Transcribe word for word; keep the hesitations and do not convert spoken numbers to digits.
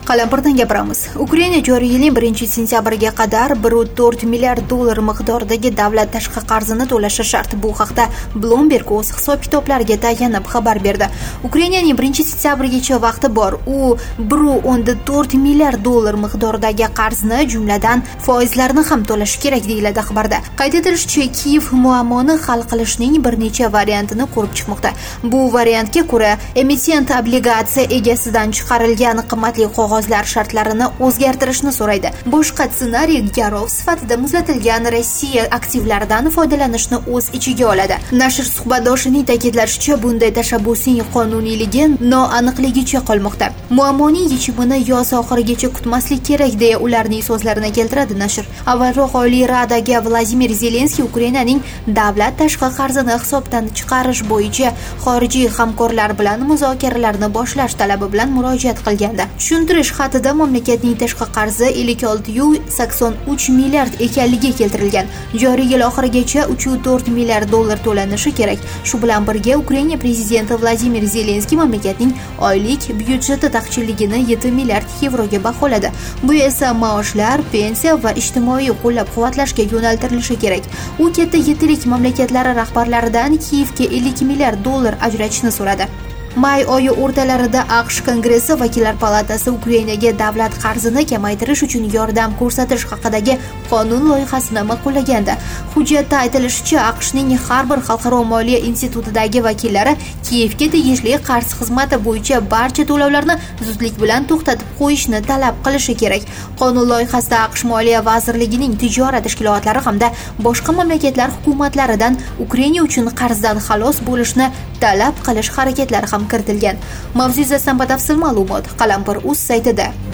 Qalampirdan gapiramiz. Ukraina joriy yilning birinchi sentyabriga qadar bir nuqta to'rt milliard dollar miqdoridagi davlat tashqi qarzini to'lashi shart. Bu haqda Bloomberg o'z hisob-kitoblariga tayanib xabar berdi. Ukrainaning birinchi sentyabrigacha vaqti bor. U bir nuqta to'rt milliard dollar miqdoridagi qarzni, jumladan foizlarni ham to'lashi kerak deyiladi xabarda. Qayd etilishicha, Kiyev muammoni hal qilishning bir necha variantini ko'rib chiqmoqda. Bu variantga ko'ra, emitent obligatsiya egasidan chiqarilgan qimmatli qog'ozlar shartlarini o'zgartirishni so'raydi. Boshqa ssenariy garov sifatida muzlatilgan Rossiya aktivlaridan foydalanishni o'z ichiga oladi. Nashr suhbatdoshining ta'kidlashicha, bunday tashabbusning qonuniyligi noaniqligicha qolmoqda. Muammoning yechimini yoz oxirigacha kutmaslik kerak deya ularning so'zlarini keltiradi nashr. Avvalroq Oliy Radaga Vladimir Zelenskiy Ukrainaning davlat tashqi qarzini hisobdan chiqarish bo'yicha xorijiy hamkorlar bilan muzokaralarni boshlash talabi bilan murojaat qilgandi. Tushuntirish xatida mamlakatning tashqi qarzi ellik olti nuqta sakson uch milliard ekanligi keltirilgan. Joriy yil oxirigacha uch nuqta to'rt milliard dollar to'lanishi kerak. Shu bilan birga Ukraina prezidenti Vladimir Zelenskiy mamlakatning oylik byudjeti taqchilligini yetti milliard yevroga baholadi. Bu esa maoshlar, pensiya va ijtimoiy qo'llab-quvvatlashga yo'naltirilishi kerak. U katta yettilik mamlakatlari rahbarlaridan Kiyevga ellik milliard dollar ajratishni so'radi. May oyi o'rtalarida AQSh Kongressi Vakillar palatasi Ukrainaga davlat qarzini kamaytirish uchun yordam ko'rsatish haqidagi qonun loyihasini ma'qullagandi. Hujjatda aytilishicha, AQShning har bir xalqaro moliya institutidagi vakillari Kiyevga tegishli qarz xizmati bo'yicha barcha to'lovlarni zudlik bilan to'xtatib qo'yishni talab qilishi kerak. Qonun loyihasida AQSh Moliya vazirligining tijorat tashkilotlari hamda boshqa mamlakatlar hukumatlaridan Ukraina uchun qarzdan xalos bo'lishni talab qilish harakatlari ham kiritilgan. Mavzu yuzasidan batafsil ma'lumot Qalampir.uz saytida.